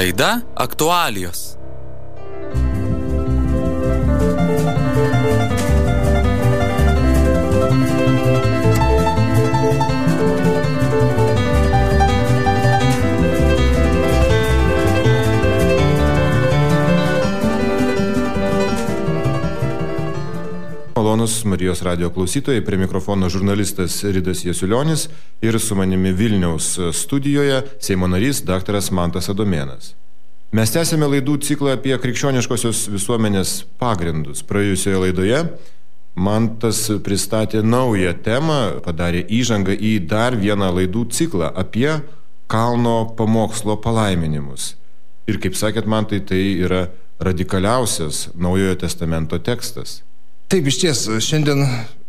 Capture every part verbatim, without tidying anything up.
Laida aktualijos. Malonus Marijos radijo klausytojai, prie mikrofono žurnalistas Ridas Jasiulionis ir su manimi Vilniaus studijoje Seimo narys daktaras Mantas Adomėnas. Mes tęsėme laidų ciklą apie krikščioniškosios visuomenės pagrindus. Praėjusioje laidoje Mantas pristatė naują temą, padarė įžangą į dar vieną laidų ciklą apie kalno pamokslo palaiminimus. Ir kaip sakėt, Mantai, tai yra radikaliausias Naujojo testamento tekstas. Taip, iš ties, šiandien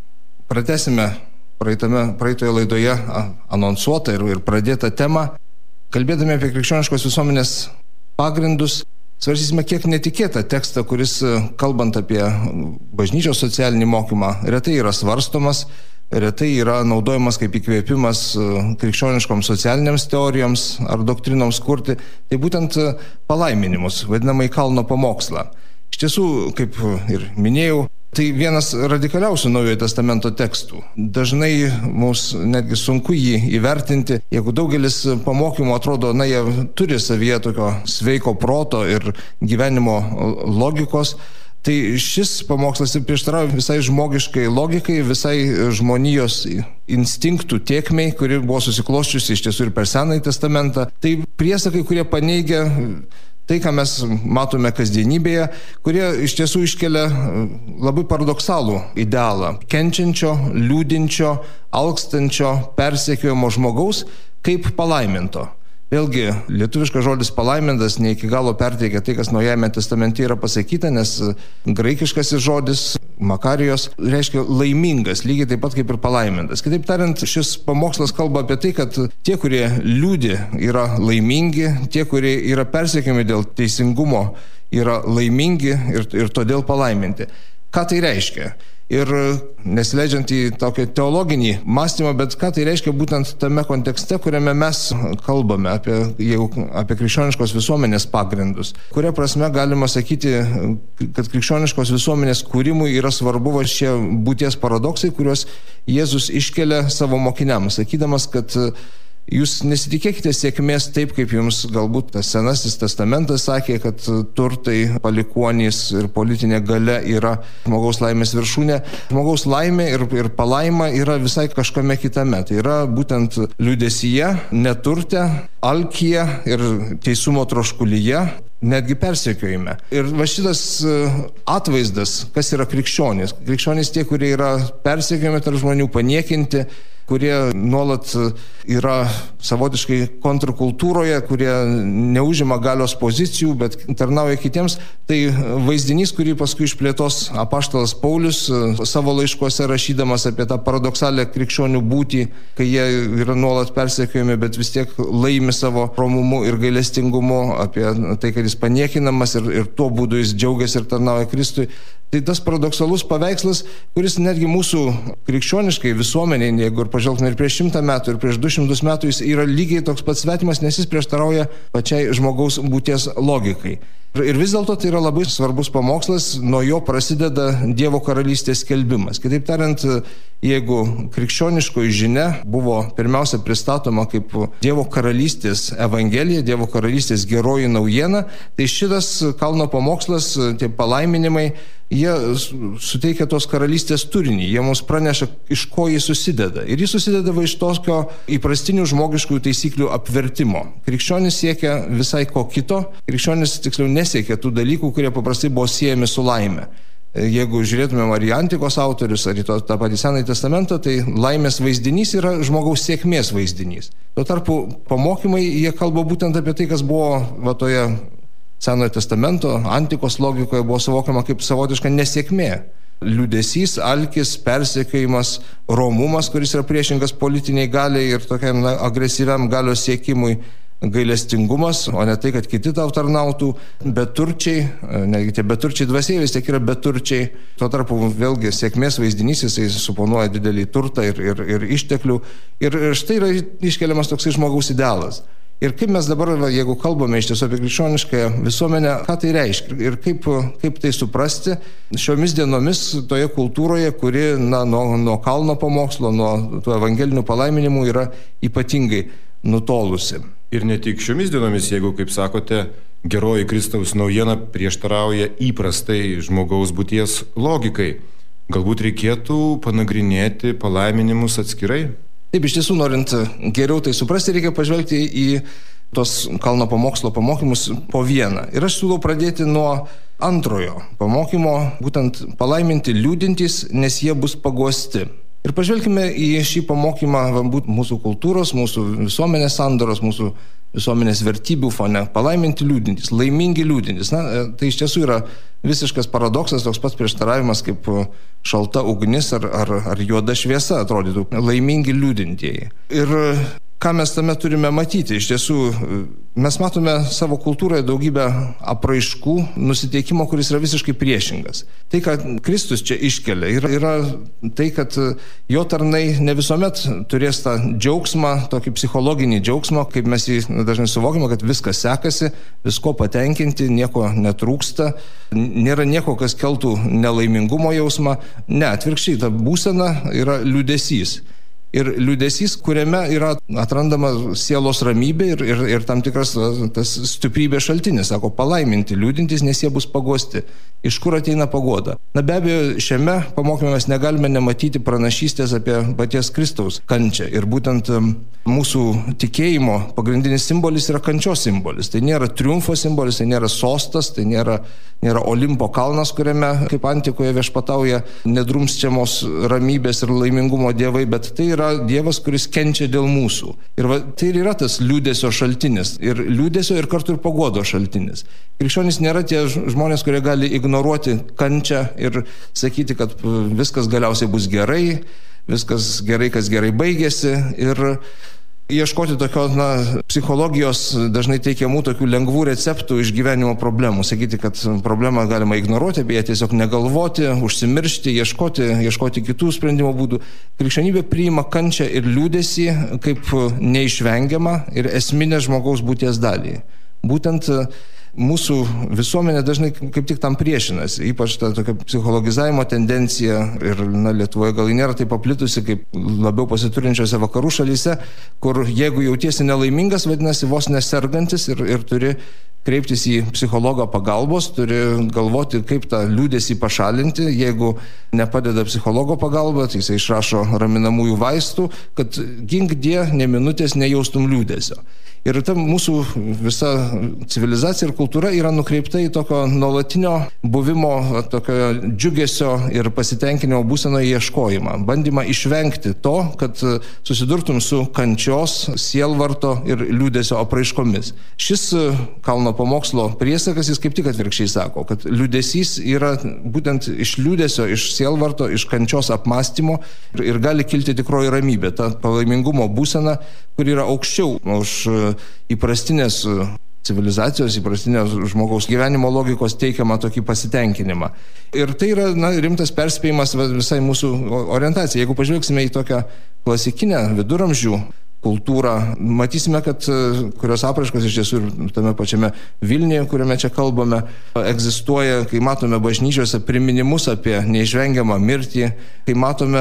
pratęsime praeitame, praeitoje laidoje anonsuotą ir, ir pradėtą temą. Kalbėdami apie krikščioniškos visuomenės pagrindus, svarstysime kiek netikėtą tekstą, kuris, kalbant apie bažnyčios socialinį mokymą, retai yra svarstomas, retai yra naudojamas kaip įkvėpimas krikščioniškoms socialinėms teorijoms ar doktrinoms kurti. Tai būtent palaiminimus, vadinamai kalno pamokslą. Iš tiesų, kaip ir minėjau, tai vienas radikaliausių Naujojo testamento tekstų. Dažnai mums netgi sunku jį įvertinti, jeigu daugelis pamokymų atrodo, na, jie turi savyje tokio sveiko proto ir gyvenimo logikos, tai šis pamokslas ir prieštarauja visai žmogiškai logikai, visai žmonijos instinktų tėkmei, kuri buvo susiklosčiusi iš tiesų ir per Senąjį testamentą. Tai priesakai, kurie paneigia tai, ką mes matome kasdienybėje, kurie iš tiesų iškelia labai paradoksalų idealą kenčiančio, liūdinčio, alkstančio, persekiojamo žmogaus kaip palaiminto. Vėlgi, lietuviškas žodis palaimintas ne iki galo perteikia tai, kas Naujajame testamente yra pasakyta, nes graikiškasis žodis makarijos reiškia laimingas, lygiai taip pat kaip ir palaimintas. Kitaip tariant, šis pamokslas kalba apie tai, kad tie, kurie liūdi, yra laimingi, tie, kurie yra persekiojami dėl teisingumo, yra laimingi ir, ir todėl palaiminti. Ką tai reiškia? Ir nesileidžiant į tokį teologinį mąstymą, bet ką tai reiškia būtent tame kontekste, kuriame mes kalbame apie, jau, apie krikščioniškos visuomenės pagrindus. Kuria prasme galima sakyti, kad krikščioniškos visuomenės kūrimui yra svarbu šie būties paradoksai, kuriuos Jėzus iškelia savo mokiniams, sakydamas, kad jūs nesitikėkite sėkmės taip, kaip jums galbūt tas Senasis testamentas sakė, kad turtai, palikuonys ir politinė galia yra žmogaus laimės viršūnė. Žmogaus laimė ir, ir palaima yra visai kažkame kitame. Tai yra būtent liūdesyje, neturte, alkyje ir teisumo troškulyje, netgi persekiojime. Ir va šitas atvaizdas, kas yra krikščionys. Krikščionys tie, kurie yra persekiojami tarp žmonių, paniekinti, kurie nuolat yra savotiškai kontrkultūroje, kurie neužima galios pozicijų, bet tarnauja kitiems. Tai vaizdinys, kurį paskui išplėtos apaštalas Paulius savo laiškuose rašydamas apie tą paradoksalę krikščionių būtį, kai jie yra nuolat persekiojami, bet vis tiek laimi savo romumu ir gailestingumu, apie tai, kad jis paniekinamas ir, ir tuo būdu jis džiaugiasi ir tarnauja Kristui. Tai tas paradoksalus paveikslas, kuris netgi mūsų krikščioniškai visuomeniai, jeigu ir pažvelgtume ir prieš šimtą metų, ir prieš du šimtus metų, jis yra lygiai toks pats svetimas, nes jis prieštarauja pačiai žmogaus būties logikai. Ir vis dėlto tai yra labai svarbus pamokslas, nuo jo prasideda Dievo karalystės skelbimas. Kitaip tariant, jeigu krikščioniškoji žinia buvo pirmiausia pristatoma kaip Dievo karalystės evangelija, Dievo karalystės geroji naujiena, tai šitas kalno pamokslas, tie palaiminimai, jie suteikia tos karalystės turinį, jie mums praneša, iš ko jis susideda. Ir jis susideda iš tokio įprastinių žmogiškų taisyklių apvertimo. Krikščionis siekia visai ko kito, krikščionis tiksliau nesiekia tų dalykų, kurie paprastai buvo siejami su laime. Jeigu žiūrėtumėm ar į antikos autorius, ar į to, tą patį Senąjį testamentą, tai laimės vaizdinys yra žmogaus sėkmės vaizdinys. Tuo tarpu pamokymai, jie kalba būtent apie tai, kas buvo va, toje Senojo testamento, antikos logikoje buvo suvokiama kaip savotiška nesėkmė. Liūdesys, alkis, persekiojimas, romumas, kuris yra priešingas politiniai galiai ir tokiam na, agresyviam galios siekimui, gailestingumas, o ne tai, kad kiti tau tarnautų, beturčiai, netgi tie beturčiai dvasiai vis tiek yra beturčiai. Tuo tarpu vėlgi sėkmės vaizdinys, jisai suponuoja didelį turtą ir, ir, ir išteklių. Ir, ir štai yra iškeliamas toksai žmogaus idealas. Ir kaip mes dabar, jeigu kalbame iš tiesų apie krikščioniškąją visuomenę, ką tai reiškia ir kaip, kaip tai suprasti šiomis dienomis toje kultūroje, kuri na, nuo, nuo kalno pamokslo, nuo tų evangelinių palaiminimų yra ypatingai nutolusi. Ir ne tik šiomis dienomis, jeigu, kaip sakote, geroji Kristaus naujiena prieštarauja įprastai žmogaus būties logikai. Galbūt reikėtų panagrinėti palaiminimus atskirai? Taip, iš tiesų, norint geriau tai suprasti, reikia pažvelgti į tos kalno pamokslo pamokymus po vieną. Ir aš siūlau pradėti nuo antrojo pamokymo, būtent palaiminti liūdintys, nes jie bus paguosti. Ir pažvelkime į šį pamokymą mūsų kultūros, mūsų visuomenės sandaros, mūsų visuomenės vertybių fone. Palaiminti liūdintys, laimingi liūdintys. Na, tai iš tiesų yra visiškas paradoksas, toks pats prieštaravimas kaip šalta ugnis ar, ar, ar juoda šviesa atrodytų. Laimingi liūdintieji. Ir ką mes tame turime matyti? Iš tiesų, mes matome savo kultūroje daugybę apraiškų, nusiteikimo, kuris yra visiškai priešingas. Tai, ką Kristus čia iškelia, yra, yra tai, kad jo tarnai ne visuomet turės tą džiaugsmą, tokį psichologinį džiaugsmą, kaip mes jį dažnai suvokime, kad viskas sekasi, visko patenkinti, nieko netrūksta, nėra nieko, kas keltų nelaimingumo jausmą. Ne, atvirkščiai, ta būsena yra liūdesys. Ir liūdesys, kuriame yra atrandama sielos ramybė ir, ir, ir tam tikras tas stiprybės šaltinis. Sako, palaiminti liūdintys, nes jie bus paguosti. Iš kur ateina paguoda? Na be abejo, šiame pamokyme mes negalime nematyti pranašystės apie paties Kristaus kančią. Ir būtent mūsų tikėjimo pagrindinis simbolis yra kančios simbolis. Tai nėra triumfo simbolis, tai nėra sostas, tai nėra, nėra Olimpo kalnas, kuriame kaip antikoje viešpatauja nedrumsčiamos ramybės ir laimingumo dievai, bet tai yra Dievas, kuris kenčia dėl mūsų. Ir va, tai yra tas liūdesio šaltinis. Ir liūdesio ir kartu ir paguodo šaltinis. Krikščionys nėra tie žmonės, kurie gali ignoruoti kančią ir sakyti, kad viskas galiausiai bus gerai, viskas gerai, kas gerai baigėsi. Ir ieškoti tokio, na, psichologijos dažnai teikiamų tokių lengvų receptų išgyvenimo problemų. Sakyti, kad problemą galima ignoruoti, apie ją tiesiog negalvoti, užsimiršti, ieškoti, ieškoti kitų sprendimo būdų. Krikščionybė priima kančią ir liūdesį kaip neišvengiamą ir esminę žmogaus būties dalį. Būtent mūsų visuomenė dažnai kaip tik tam priešinasi, ypač ta tokia psichologizavimo tendencija ir na, Lietuvoje gal nėra taip paplitusi kaip labiau pasiturinčiose vakarų šalyse, kur jeigu jautiesi nelaimingas, vadinasi vos nesergantis ir, ir turi kreiptis į psichologą pagalbos, turi galvoti, kaip tą liūdesį pašalinti. Jeigu nepadeda psichologo pagalba, tai jisai išrašo raminamųjų vaistų, kad gink die, ne minutės nejaustum liūdesio. Ir ta mūsų visa civilizacija ir kultūra yra nukreipta į tokio nuolatinio buvimo, tokio džiugesio ir pasitenkinimo būsenoje ieškojimą. Bandymą išvengti to, kad susidurtum su kančios, sielvarto ir liūdesio apraiškomis. Šis kalno pamokslo priesakas, jis kaip tik atvirkščiai sako, kad liūdesys yra būtent iš liūdesio, iš sielvarto, iš kančios apmąstymo ir, ir gali kilti tikroji ramybė, ta palaimingumo būsena, kur yra aukščiau už įprastinės civilizacijos, įprastinės žmogaus gyvenimo logikos teikiamą tokį pasitenkinimą. Ir tai yra na, rimtas perspėjimas visai mūsų orientacijai. Jeigu pažvelgsime į tokią klasikinę viduramžių kultūrą, matysime, kad kurios apraiškos iš tiesų ir tame pačiame Vilniuje, kuriame čia kalbame, egzistuoja, kai matome bažnyčiose priminimus apie neišvengiamą mirtį, kai matome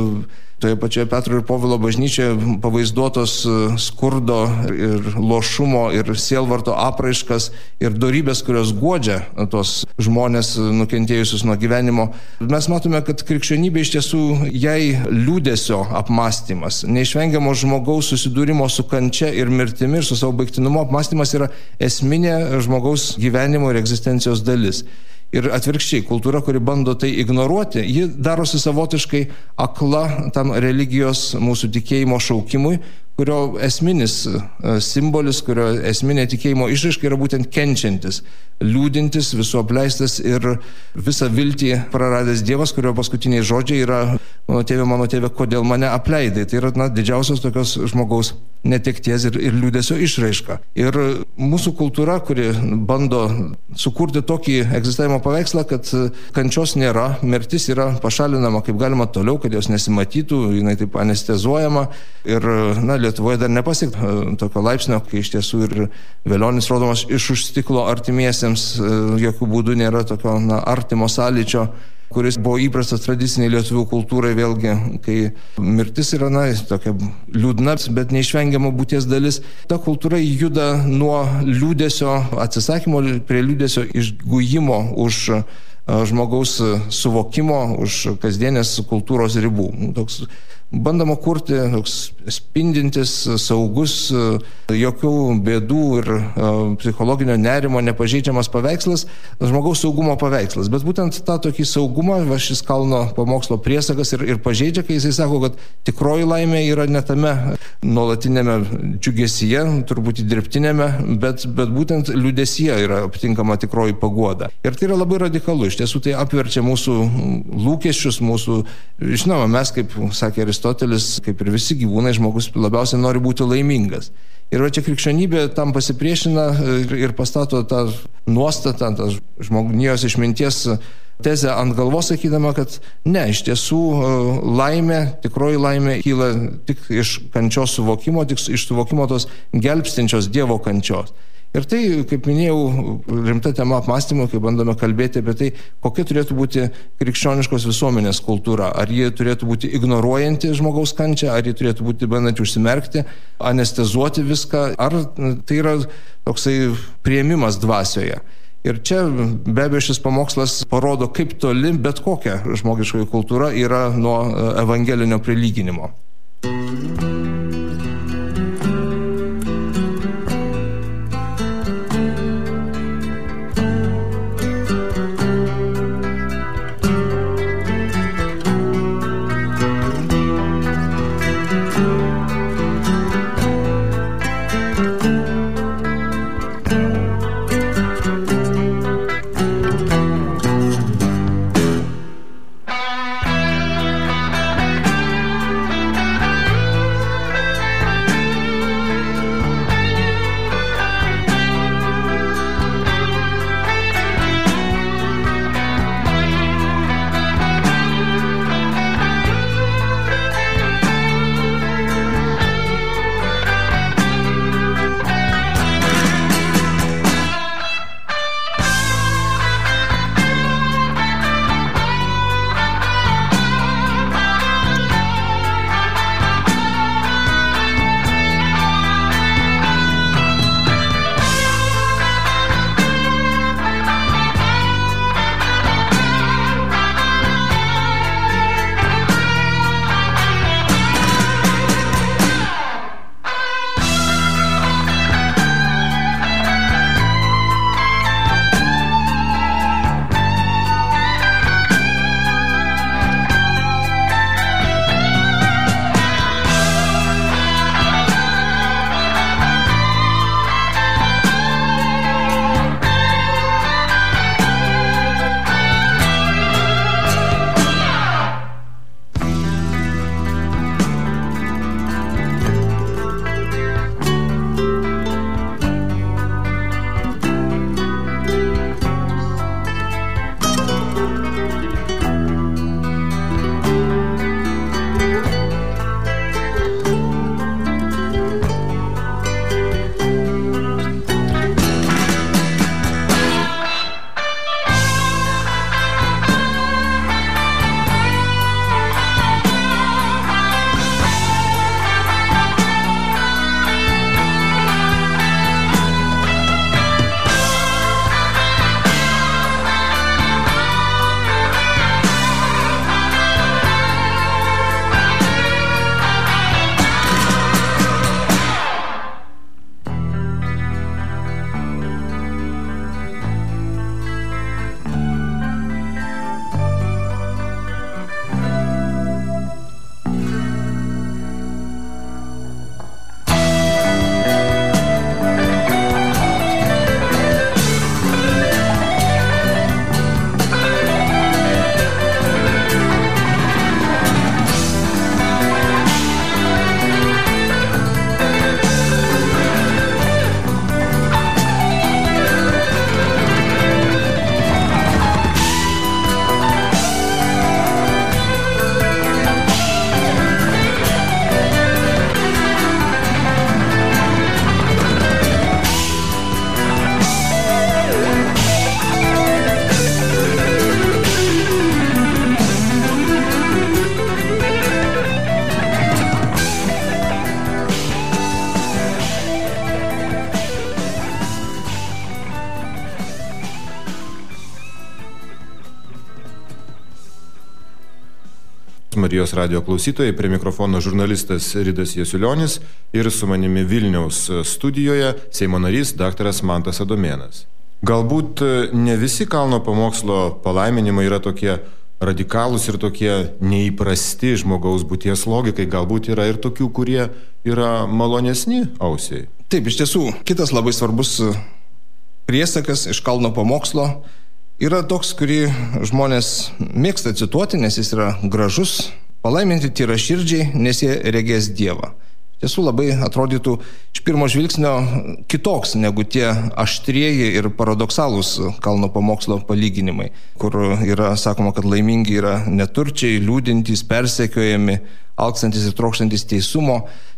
toje pačioje Petro ir Povilo bažnyčioje pavaizduotos skurdo ir lošumo ir sielvarto apraiškas ir dorybės, kurios guodžia tos žmonės nukentėjusius nuo gyvenimo. Mes matome, kad krikščionybė iš tiesų jai liūdesio apmąstymas, neišvengiamo žmogaus susidūrimo su kančia ir mirtimi ir su savo baigtinumu apmąstymas yra esminė žmogaus gyvenimo ir egzistencijos dalis. Ir atvirkščiai, kultūra, kuri bando tai ignoruoti, ji darosi savotiškai akla tam religijos mūsų tikėjimo šaukimui, kurio esminis simbolis, kurio esminė tikėjimo išraiška yra būtent kenčiantis, liūdintis, visų apleistas ir visą viltį praradęs Dievas, kurio paskutiniai žodžiai yra mano tėve, mano tėve, kodėl mane apleidai. Tai yra na, didžiausios tokios žmogaus netekties ir, ir liūdesio išraiška. Ir mūsų kultūra, kuri bando sukurti tokį egzistavimo paveikslą, kad kančios nėra, mirtis yra pašalinama kaip galima toliau, kad jos nesimatytų, jinai taip anestezuojama. Ir na, Lietuvoje dar nepasiekta tokio laipsnio, kai iš tiesų ir velionis rodomas iš už stiklo artimiesiems, jokių būdų nėra tokio na, artimo sąlyčio, kuris buvo įprastas tradiciniai lietuvių kultūrai, vėlgi, kai mirtis yra, na, tokia liūdna, bet neišvengiama būties dalis. Ta kultūra juda nuo liūdesio atsisakymo prie liūdesio išgujimo už žmogaus suvokimo, už kasdienės kultūros ribų. Toks bandoma kurti toks spindintis, saugus, jokių bėdų ir psichologinio nerimo nepažeidžiamas paveikslas, žmogaus saugumo paveikslas. Bet būtent tą tokį saugumą va, šis Kalno pamokslo priesagas ir, ir pažeidžia, kai jisai sako, kad tikroji laimė yra ne tame nuolatinėme džiugesyje, turbūt dirbtinėme, bet, bet būtent liūdesyje yra aptinkama tikroji paguoda. Ir tai yra labai radikalu. Iš tiesų tai apverčia mūsų lūkesčius, mūsų, žinoma, mes, kaip sakė Aristotelis, kaip ir visi gyvūnai, žmogus labiausiai nori būti laimingas. Ir va čia krikščionybė tam pasipriešina ir, ir pastato tą nuostatą, tą žmonijos išminties tezę ant galvos, sakydama, kad ne, iš tiesų laimė, tikroji laimė kyla tik iš kančios suvokimo, tik iš suvokimo tos gelbstinčios Dievo kančios. Ir tai, kaip minėjau, rimta tema apmąstymo, kai bandome kalbėti apie tai, kokia turėtų būti krikščioniškos visuomenės kultūra. Ar ji turėtų būti ignoruojanti žmogaus kančią, ar ji turėtų būti bandanti užsimerkti, anestezuoti viską, ar tai yra toksai priėmimas dvasioje. Ir čia be abejo šis pamokslas parodo, kaip toli bet kokia žmogiškoji kultūra yra nuo evangelinio prilyginimo. Marijos radio klausytojai, prie mikrofono žurnalistas Ridas Jasiulionis ir su manimi Vilniaus studijoje Seimo narys daktaras Mantas Adomėnas. Galbūt ne visi kalno pamokslo palaiminimai yra tokie radikalūs ir tokie neįprasti žmogaus būties logikai, galbūt yra ir tokių, kurie yra malonesni ausiai. Taip, iš tiesų, kitas labai svarbus priesakas iš kalno pamokslo yra toks, kurį žmonės mėgsta cituoti, nes jis yra gražus. Palaiminti tyraširdžiai, nes jie regės Dievą. Iš tiesų labai atrodytų iš pirmo žvilgsnio kitoks negu tie aštrieji ir paradoksalūs kalno pamokslo palyginimai, kur yra sakoma, kad laimingi yra neturčiai, liūdintys, persekiojami, alkstantis ir trokštantis teisumo.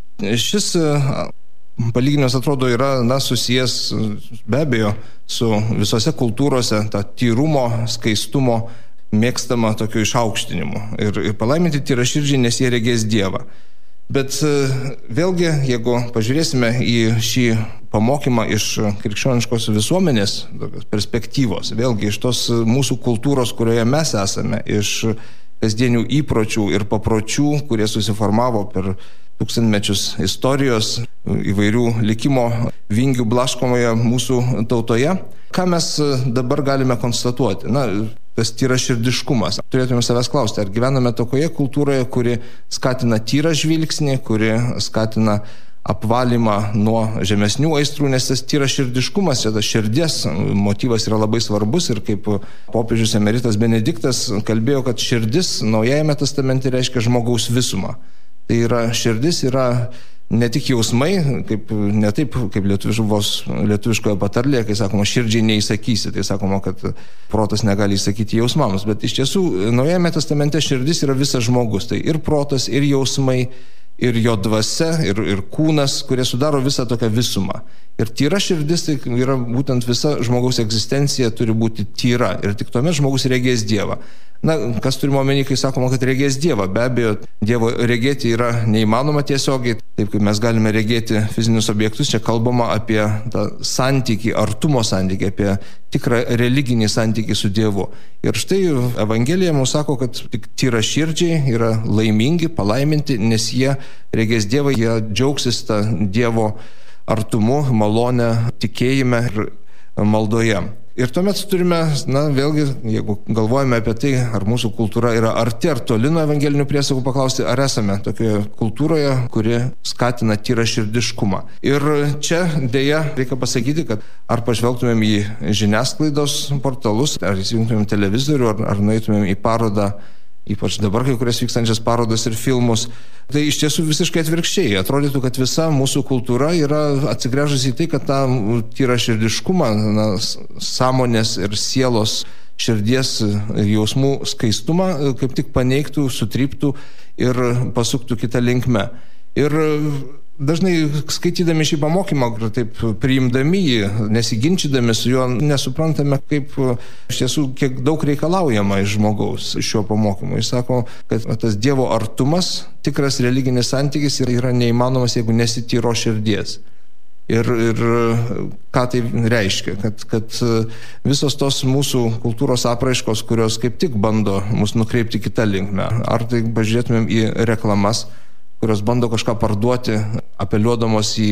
Šis palyginimas atrodo yra na, susijęs be abejo su visose kultūrose tą tyrumo, skaistumo mėgstama tokiu išaukštinimu. Ir, ir palaiminti tyraširdžiai, nes jie regės Dievą. Bet vėlgi, jeigu pažiūrėsime į šį pamokymą iš krikščioniškos visuomenės perspektyvos, vėlgi iš tos mūsų kultūros, kurioje mes esame, iš kasdienių įpročių ir papročių, kurie susiformavo per tūkstantmečius istorijos, įvairių likimo vingių blaškomoje mūsų tautoje, ką mes dabar galime konstatuoti? Na, tas tyraširdiškumas. Turėtume savęs klausti, ar gyvename tokioje kultūroje, kuri skatina tyrą žvilgsnį, kuri skatina apvalymą nuo žemesnių aistrų, nes tas tyraširdiškumas, tas širdies motyvas yra labai svarbus ir kaip popiežius emeritas Benediktas kalbėjo, kad širdis Naujajame testamente reiškia žmogaus visumą. Tai yra širdis yra ne tik jausmai, kaip, ne taip kaip lietuviškoje patarlėje, kai sakoma, širdžiai neįsakysi, tai sakoma, kad protas negali įsakyti jausmams, bet iš tiesų Naujajame testamente širdis yra visas žmogus, tai ir protas, ir jausmai, ir jo dvasia, ir, ir kūnas, kurie sudaro visą tokią visumą. Ir tyra širdis tai yra būtent visa žmogaus egzistencija turi būti tyra ir tik tuomet žmogus regės Dievą. Na, kas turime omeny, kai sakoma, kad regės Dievą? Be abejo, Dievo regėti yra neįmanoma tiesiogiai, taip kaip mes galime regėti fizinius objektus, čia kalbama apie tą santykį, artumo santykį, apie tikrą religinį santykį su Dievu. Ir štai Evangelija mums sako, kad tik tyraširdžiai yra laimingi, palaiminti, nes jie regės Dievą, jie džiaugsis tą Dievo artumu, malonę, tikėjime ir maldoje. Ir tuomet turime, na, vėlgi, jeigu galvojame apie tai, ar mūsų kultūra yra arti ar toli nuo evangelinių priesakų, paklausti, ar esame tokioje kultūroje, kuri skatina tyraširdiškumą. Ir čia dėja reikia pasakyti, kad ar pažvelgtumėm į žiniasklaidos portalus, ar įsijungtumėm televizorių, ar, ar nueitumėm į parodą, ypač dabar kai kurias vykstančias parodas ir filmus, tai iš tiesų visiškai atvirkščiai. Atrodytų, kad visa mūsų kultūra yra atsigręžusi į tai, kad tą tyraširdiškumą, na, sąmonės ir sielos širdies ir jausmų skaistumą kaip tik paneigtų, sutryptų ir pasuktų kitą linkmę. Ir dažnai skaitydami šį pamokymą, taip priimdami jį, nesiginčydami su juo, nesuprantame, kaip iš tiesų kiek daug reikalaujama iš žmogaus iš šio pamokymo. Jis sako, kad tas Dievo artumas, tikras religinis santykis yra neįmanomas, jeigu nesityro širdies. Ir, ir ką tai reiškia, kad, kad visos tos mūsų kultūros apraiškos, kurios kaip tik bando mus nukreipti kitą linkmę, ar tai pažiūrėtumėm į reklamas, kurios bando kažką parduoti, apeliuodamos į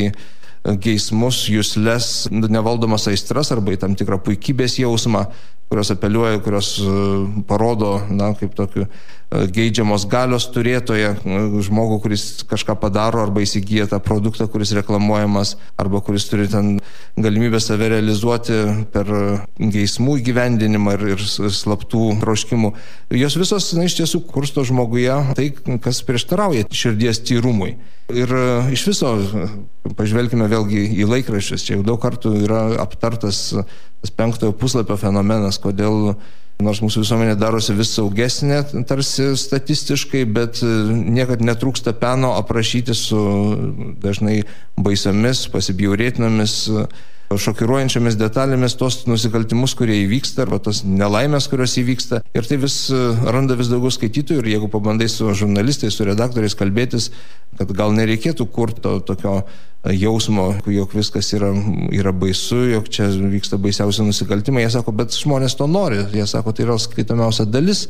geismus, jusles, nevaldomas aistras arba į tam tikrą puikybės jausmą, kurios apeliuoja, kurios parodo, na, kaip tokiu geidžiamos galios turėtoje žmogų, kuris kažką padaro arba įsigyja tą produktą, kuris reklamuojamas, arba kuris turi ten galimybę save realizuoti per geismų įgyvendinimą ir, ir slaptų troškimų. Jos visos, na, iš tiesų kursto žmoguje tai, kas prieštarauja širdies tyrumui. Ir iš viso, pažvelkime vėlgi į laikraščius, čia jau daug kartų yra aptartas tas penktojo puslapio fenomenas, kodėl nors mūsų visuomenė darosi vis saugesnė, tarsi statistiškai, bet niekad netrūksta peno aprašyti su dažnai baisiomis, pasibjaurėtinomis, šokiruojančiamis detalėmis tos nusikaltimus, kurie įvyksta, arba tos nelaimės, kurios įvyksta. Ir tai vis randa vis daugiau skaitytojų, ir jeigu pabandai su žurnalistais, su redaktoriais kalbėtis, kad gal nereikėtų kurti to tokio jausmo, jog viskas yra, yra baisu, jog čia vyksta baisiausi nusikaltimai. Jie sako, bet žmonės to nori. Jie sako, tai yra skaitomiausia dalis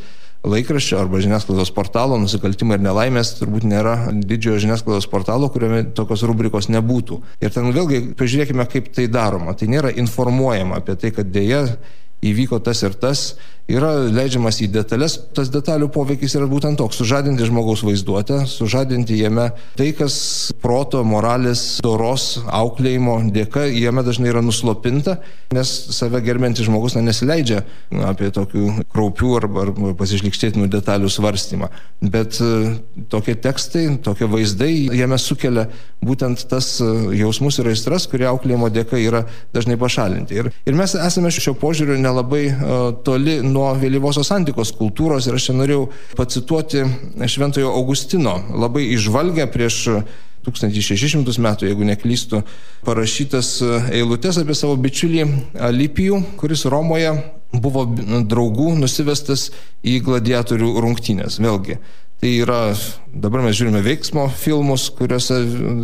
laikraščio arba žiniasklaidos portalo nusikaltimai ir nelaimės turbūt nėra didžiojo žiniasklaidos portalo, kuriame tokios rubrikos nebūtų. Ir ten vėlgi pažiūrėkime, kaip tai daroma. Tai nėra informuojama apie tai, kad dėja įvyko tas ir tas, yra leidžiamas į detalės, tas detalių poveikis yra būtent toks, sužadinti žmogaus vaizduotę, sužadinti jame tai, kas proto, moralės, doros, auklėjimo dėka, jame dažnai yra nuslopinta, nes save gerbiantis žmogus na, nesileidžia apie tokių kraupių arba, arba pasišlykštėtinų detalių svarstymą. Bet tokie tekstai, tokie vaizdai, jame sukelia būtent tas jausmus ir aistras, kurie auklėjimo dėka yra dažnai pašalinti. Ir, ir mes esame šio požiūrio nelabai uh, toli nuo vėlyvosios antikos kultūros ir aš čia norėjau pacituoti Šventojo Augustino, labai įžvalgę prieš tūkstantis šešis šimtus metų, jeigu neklystu, parašytas eilutes apie savo bičiulį Alypijų, kuris Romoje buvo draugų nusivestas į gladiatorių rungtynės. Vėlgi, tai yra, dabar mes žiūrime veiksmo filmus, kuriuose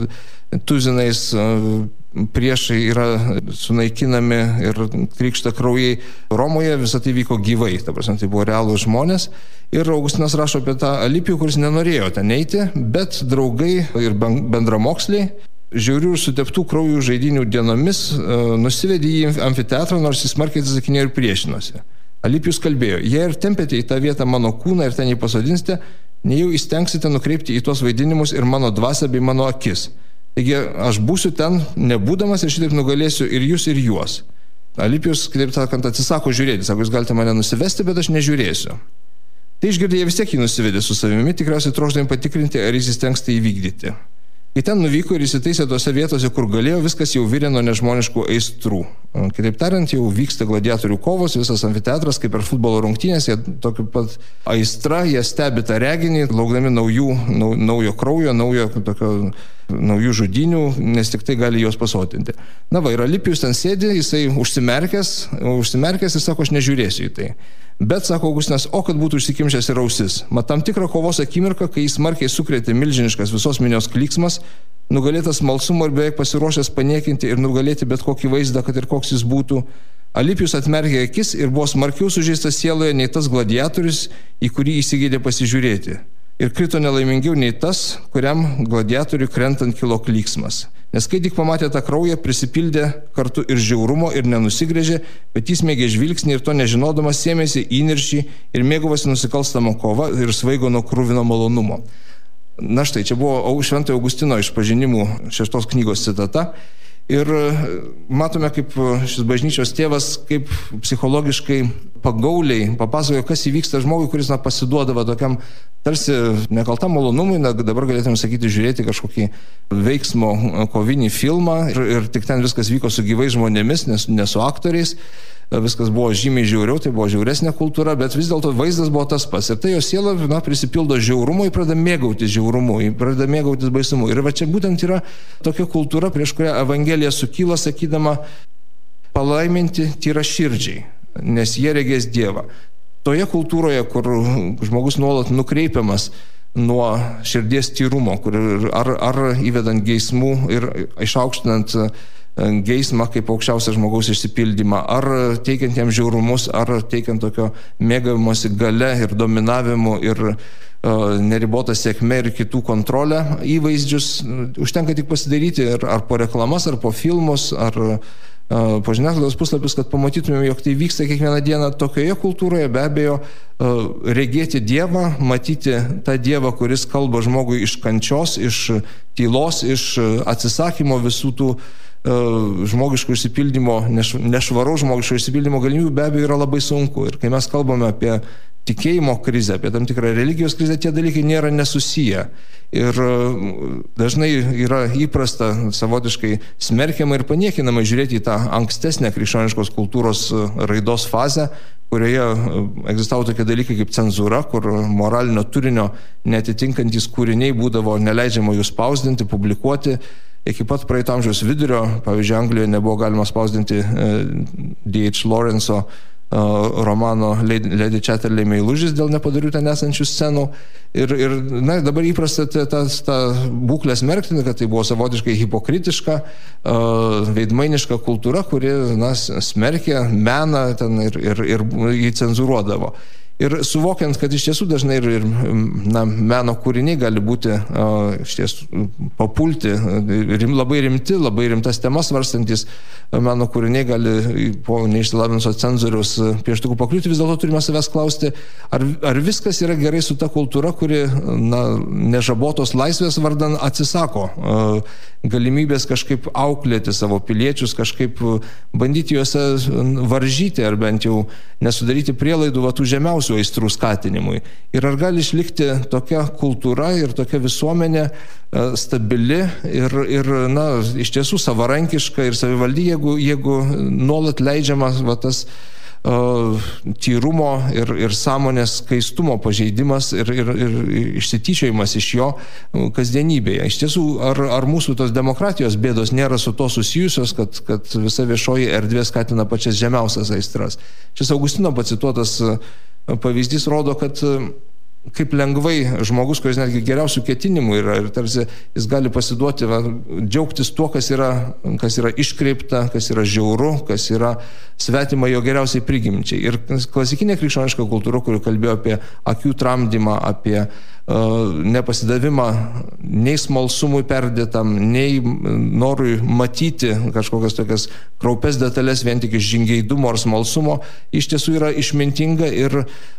tuzinais priešai yra sunaikinami ir krikšta kraujai. Romoje visą tai vyko gyvai, ta prasme, tai buvo realūs žmonės. Ir Augustinas rašo apie tą Alypijų, kuris nenorėjo ten eiti, bet draugai ir bendramoksliai žiaurių ir suteptų kraujų žaidynių dienomis uh, nusivedė į amfiteatrą, nors jis smarkiai atsisakinėjo ir priešinosi. Alypijus kalbėjo: jei ir tempėte į tą vietą mano kūną ir ten jį pasodinsite, nejau įstengsite nukreipti į tuos vaidinimus ir mano dvasią bei mano akis. Taigi aš būsiu ten nebūdamas ir šitaip nugalėsiu ir jūs, ir juos. Alypijus, kitaip sakant, atsisako žiūrėti, sako, jūs galite mane nusivesti, bet aš nežiūrėsiu. Tai išgirdė, jie vis tiek jį nusivedė su savimi, tikriausiai trokšdami patikrinti, ar jis įstengs tai įvykdyti. Kai ten nuvyko ir įsitaisė tose vietose, kur galėjo, viskas jau virė nuo nežmoniškų aistrų. Kitaip tariant, jau vyksta gladiatorių kovos, visas amfiteatras, kaip ir futbolo rungtynės, jie tokiu pat aistra, jie stebi tą reginį, laukdami naujų, nau, naujo kraujo, naujo, tokio, naujų žudynių, nes tik tai gali juos pasotinti. Na va, ir Alypijus ten sėdi, jisai užsimerkęs, užsimerkęs ir sako, aš nežiūrėsiu į tai. Bet, sako Augustinas, o kad būtų užsikimšęs ir ausis. Mat tam tikrą kovos akimirką, kai jis smarkiai sukrėtė milžiniškas visos minios klyksmas, nugalėtas smalsumo ir beveik pasiruošęs paniekinti ir nugalėti bet kokį vaizdą, kad ir koks jis būtų, Alypijus atmerkė akis ir buvo smarkiau sužeistas sieloje nei tas gladiatorius, į kurį įsigeidė pasižiūrėti. Ir krito nelaimingiau nei tas, kuriam gladiatoriui krentant kilo klyksmas. Nes kai tik pamatė tą kraują, prisipildė kartu ir žiaurumo ir nenusigrėžė, bet jis mėgė žvilgsnį ir to nežinodamas sėmėsi įniršį ir mėgavosi nusikalstamo kova ir svaigo nuo kruvino malonumo. Na štai, čia buvo Šventojo Augustino išpažinimų šeštos knygos citata. Ir matome, kaip šis bažnyčios tėvas, kaip psichologiškai pagauliai papasakojo, kas įvyksta žmogui, kuris na, pasiduodavo tokiam tarsi nekaltam malonumui, na, dabar galėtume sakyti, žiūrėti kažkokį veiksmo kovinį filmą ir, ir tik ten viskas vyko su gyvais žmonėmis, ne, ne su aktoriais. Viskas buvo žymiai žiauriau, tai buvo žiauresnė kultūra, bet vis dėlto vaizdas buvo tas pats. Ir tai jo siela na, prisipildo žiaurumu, jį pradeda mėgautis žiaurumu, jį pradeda mėgautis baisumu. Ir va čia būtent yra tokia kultūra, prieš kurią Evangelija sukyla, sakydama palaiminti tyra širdžiai, nes jie regės Dievą. Toje kultūroje, kur žmogus nuolat nukreipiamas nuo širdies tyrumo, kur ar, ar įvedant geismų ir išaukštinant geismą kaip aukščiausią žmogaus išsipildymą, ar teikiant jam žiaurumus, ar teikiant tokio mėgavimosi gale ir dominavimu ir uh, neribotą sėkmę ir kitų kontrolę įvaizdžius. Užtenka tik pasidaryti ar, ar po reklamas, ar po filmus, ar uh, po žiniasklaidos puslapius, kad pamatytumėm, jog tai vyksta kiekvieną dieną. Tokioje kultūroje be abejo uh, regėti Dievą, matyti tą Dievą, kuris kalba žmogui iš kančios, iš tylos, iš atsisakymo visų tų žmogiško išsipildymo, nešvaraus žmogiško išsipildymo galimybių be abejo yra labai sunku. Ir kai mes kalbame apie tikėjimo krizę, apie tam tikrą religijos krizę, tie dalykai nėra nesusiję. Ir dažnai yra įprasta savotiškai smerkiama ir paniekinama žiūrėti į tą ankstesnę krikščioniškos kultūros raidos fazę, kurioje egzistavo tokie dalykai kaip cenzūra, kur moralinio turinio neatitinkantis kūriniai būdavo neleidžiama jų spausdinti, publikuoti. Iki pat praeito amžiaus vidurio, pavyzdžiui, Anglijoje nebuvo galima spausdinti D H Lawrence'o romano Lady Chatterley meilužis dėl nepadarių ten esančių scenų. Ir, ir na, dabar įprasta tą, tą, tą būklę smerkti, kad tai buvo savotiškai hipokritiška, veidmainiška kultūra, kuri na, smerkė meną ten ir, ir, ir jį cenzūruodavo. Ir suvokiant, kad iš tiesų dažnai ir, ir na, meno kūriniai gali būti iš tiesų papulti, rim, labai rimti, labai rimtas temas svarstantis meno kūriniai gali po neišsilavinusio cenzoriaus pieštukų pakliūti, vis dėlto turime savęs klausti, ar, ar viskas yra gerai su ta kultūra, kuri na, nežabotos laisvės vardan atsisako galimybės kažkaip auklėti savo piliečius, kažkaip bandyti juose varžyti ar bent jau nesudaryti prielaidų va, tų žemiausių aistrų skatinimui. Ir ar gali išlikti tokia kultūra ir tokia visuomenė stabili ir, ir na, iš tiesų savarankiška ir savivaldy, jeigu, jeigu nuolat leidžiamas va, tas uh, tyrumo ir, ir sąmonės skaistumo pažeidimas ir, ir, ir išsityčiojimas iš jo kasdienybėje. Iš tiesų, ar, ar mūsų tos demokratijos bėdos nėra su to susijusios, kad, kad visa viešoji erdvė skatina pačias žemiausias aistras. Šis Augustino pacituotas pavyzdys rodo, kad kaip lengvai žmogus, kuris netgi geriausių ketinimų yra ir tarsi jis gali pasiduoti, va, džiaugtis tuo, kas yra, kas yra iškreipta, kas yra žiauru, kas yra svetima jo geriausiai prigimčiai. Ir klasikinė krikščioniška kultūra, kuri kalbėjo apie akių tramdymą, apie nepasidavimą nei smalsumui perdėtam, nei norui matyti kažkokias tokias kraupes detalės vien tik iš žingeidumo ar smalsumo, iš tiesų yra išmintinga ir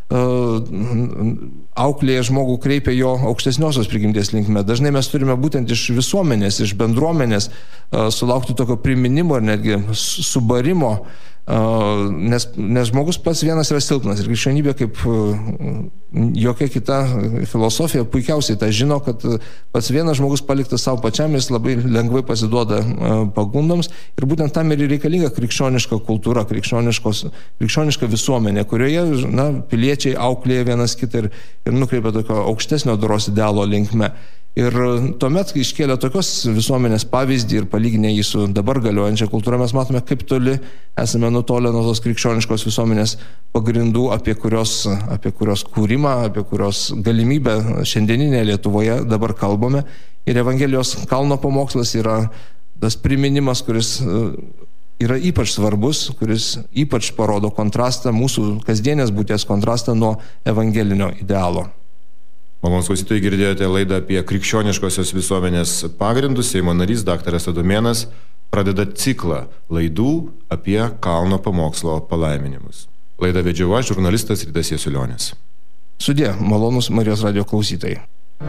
uh, auklėje žmogų kreipia jo aukštesniosios prigimties linkme. Dažnai mes turime būtent iš visuomenės, iš bendruomenės uh, sulaukti tokio priminimo ir netgi subarimo, uh, nes, nes žmogus pats vienas yra silpnas ir krikščionybė kaip uh, jokia kita filosofija puikiausiai tą žino, kad pats vienas žmogus paliktas savo pačiam, jis labai lengvai pasiduoda pagundoms ir būtent tam ir reikalinga krikščioniška kultūra, krikščioniška visuomenė, kurioje na, piliečiai auklėja vienas kitą ir, ir nukreipia tokio aukštesnio doros idealo linkme. Ir tuomet, kai iškėlė tokios visuomenės pavyzdį ir palyginę jį su dabar galiojančia kultūra, mes matome, kaip toli esame nutolę nuo tos krikščioniškos visuomenės pagrindų, apie kurios, apie kurios kūrimą, apie kurios galimybę šiandieninėje Lietuvoje dabar kalbame. Ir Evangelijos kalno pamokslas yra tas priminimas, kuris yra ypač svarbus, kuris ypač parodo kontrastą, mūsų kasdienės būties kontrastą nuo evangelinio idealo. Malonūs klausytojai, girdėjote laidą apie krikščioniškosios visuomenės pagrindus. Seimo narys daktaras Adomėnas pradeda ciklą laidų apie kalno pamokslo palaiminimus. Laidą vedžiau aš, žurnalistas Ridas Jasiulionis. Sudie, malonūs Marijos radijo klausytojai.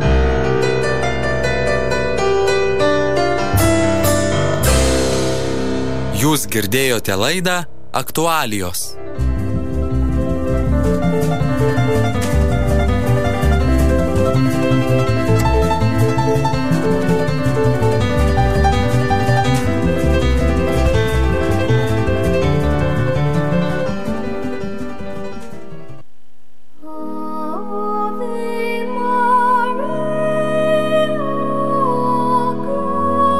Jūs girdėjote laidą Aktualijos.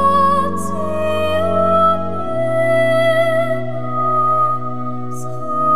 So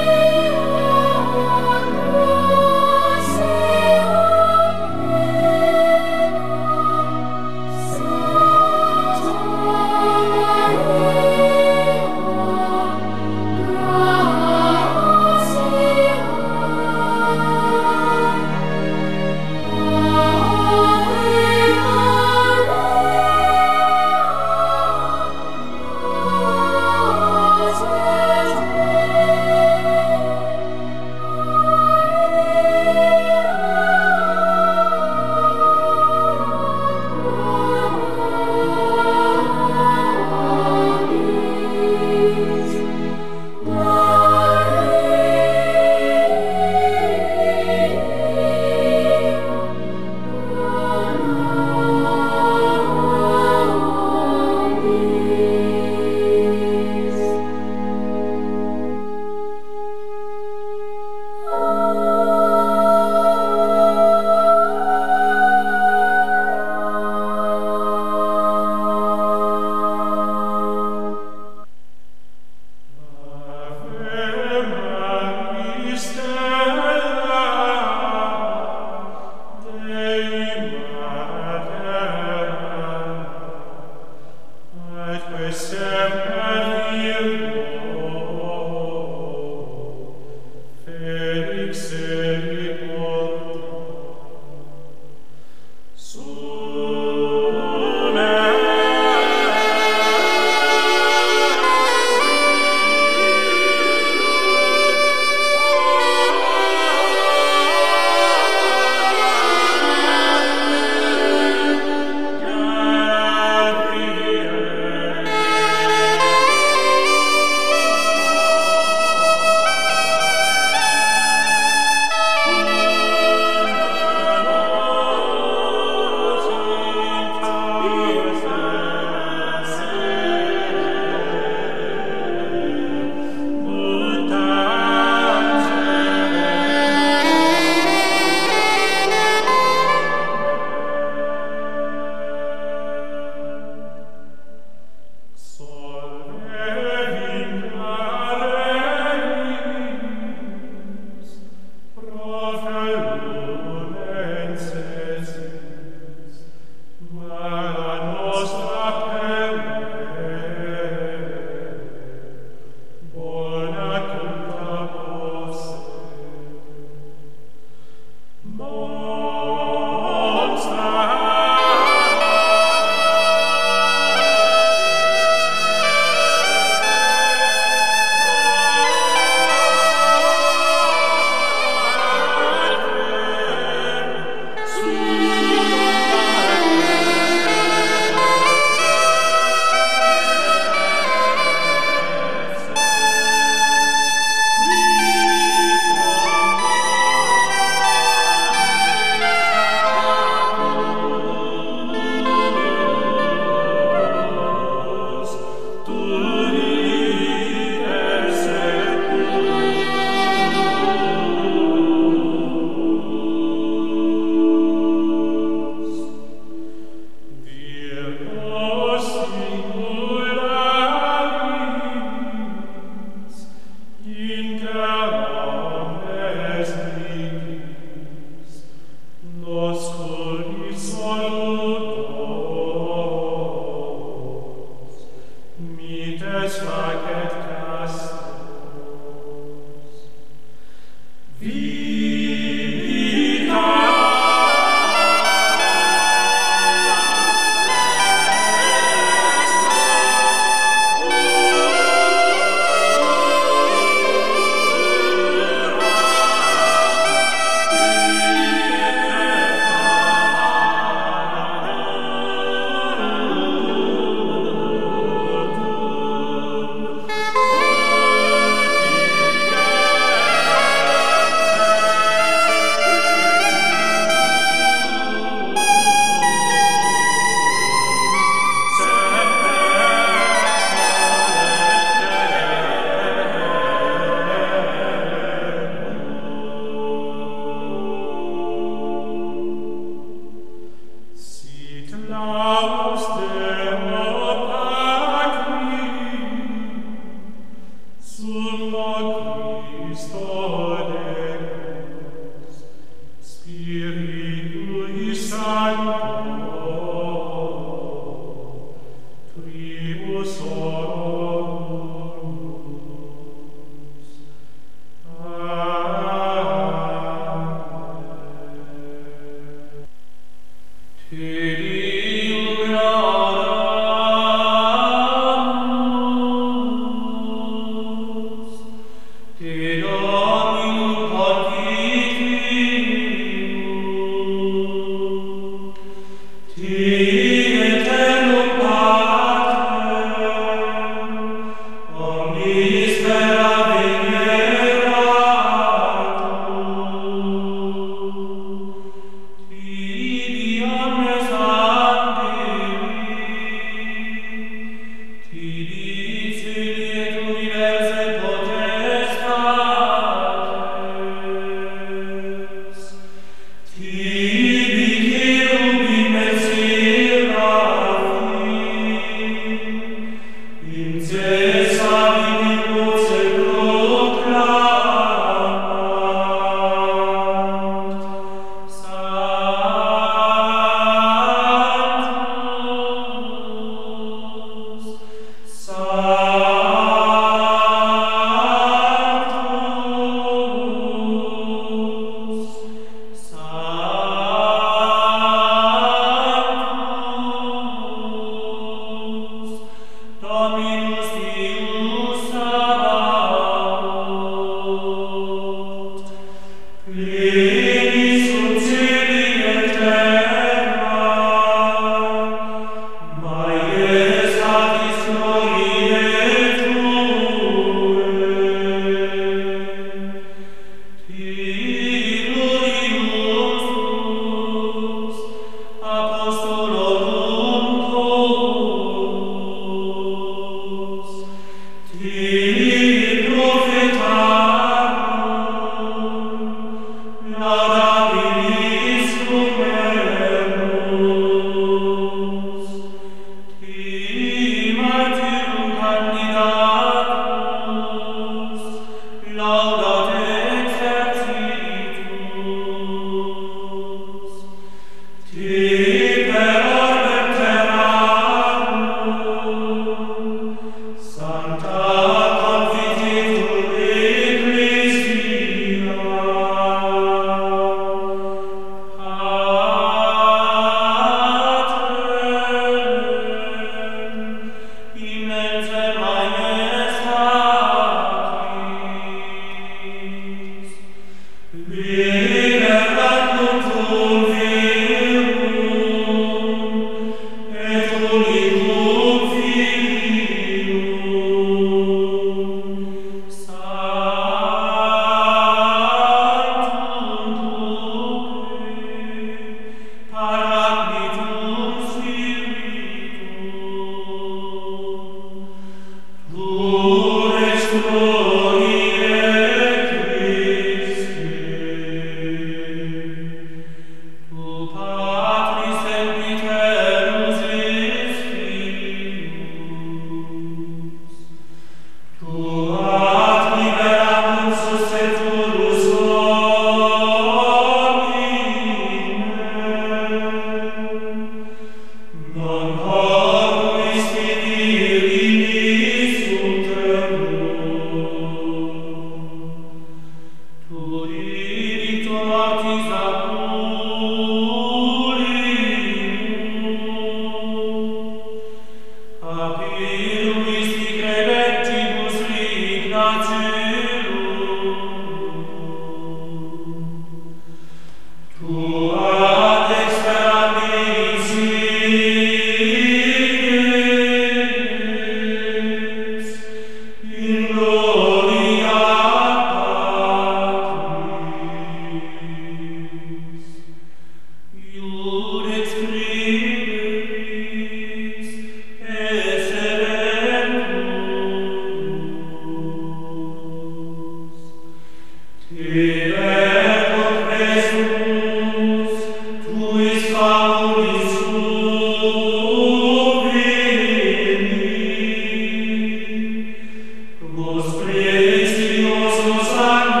Vos presti, vos sanguis,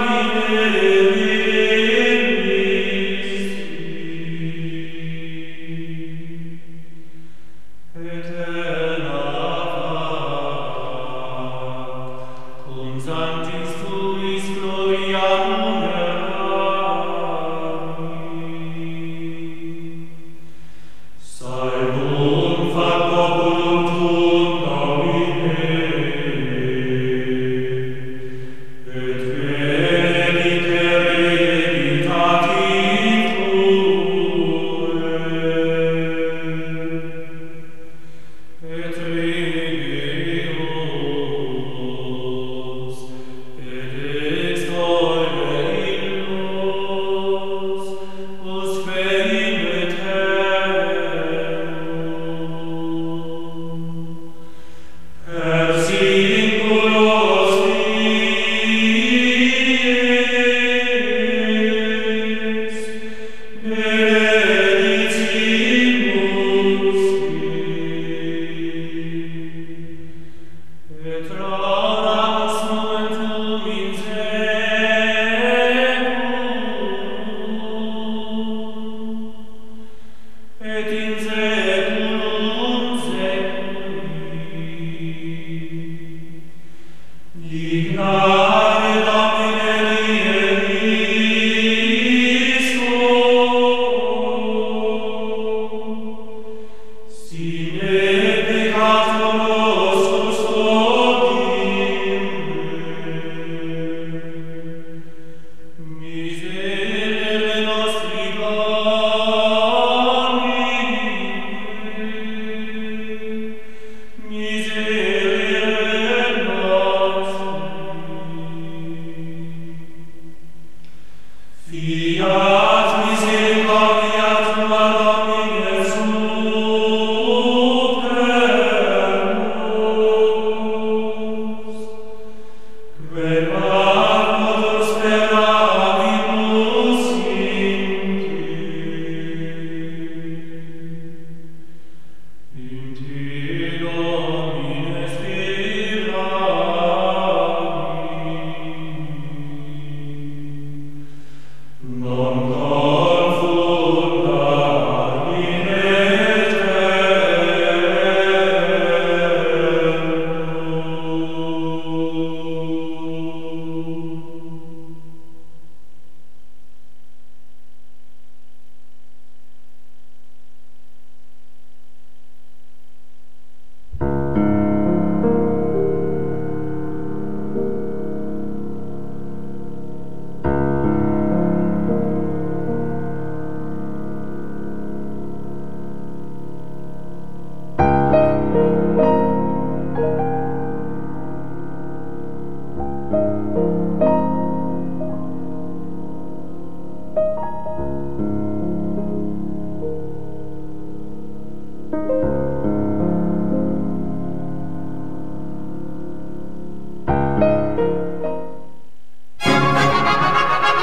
Non